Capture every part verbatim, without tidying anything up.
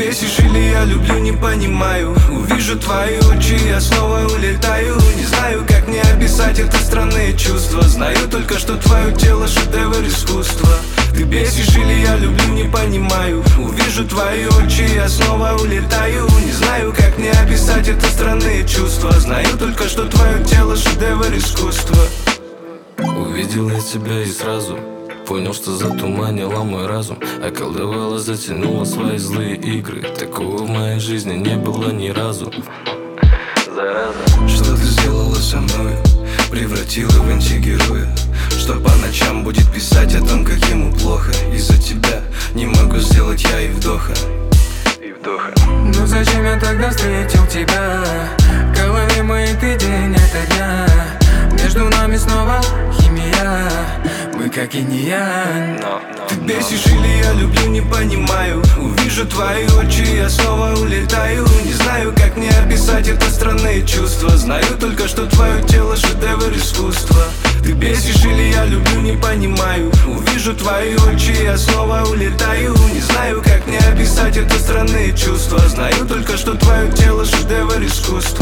бесишь или я люблю, не понимаю. Увижу твои очи, я снова улетаю. Не знаю, как мне описать это странные чувства. Знаю только, что твое тело шедевр искусства. Ты бесишь или я люблю, не понимаю. Увижу твои очи, я снова улетаю. Не знаю, как мне описать это странные чувства. Знаю только, что твое тело шедевр искусства. Увидел я тебя и сразу понял, что затуманила мой разум. Околдовала, затянула свои злые игры. Такого в моей жизни не было ни разу. Зараза. Что ты сделала со мной? Превратила в антигероя, что по ночам будет писать о том, как ему плохо. Из-за тебя не могу сделать я и вдоха. И вдоха. Ну зачем я тогда встретил тебя? Голове моей ты день ото дня. Между нами снова химия. Мы как и не я. Но, но, Ты бесишь или я люблю, не понимаю. Увижу твои очи, я снова улетаю. Не знаю, как мне описать это странные чувства. Знаю только, что твое тело шедевр искусства. Ты бесишь или я люблю, не понимаю. Увижу твои очи, я снова улетаю. Не знаю, как мне описать это странные чувства. Знаю только, что твое тело шедевр искусства.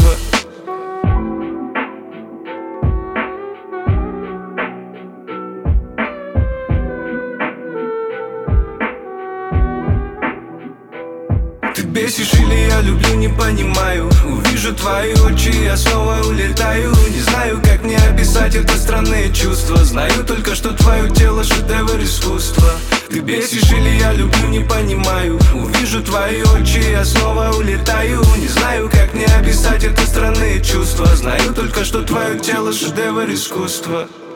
Ты бесишь или я люблю, не понимаю. Увижу твои очи, я снова улетаю. Не знаю, как мне описать это странные чувства. Знаю только, что твое тело шедевр искусства. Ты бесишь или я люблю, не понимаю. Увижу твои очи, я снова улетаю. Не знаю, как мне описать это странные чувства. Знаю только, что твое тело шедевр искусства.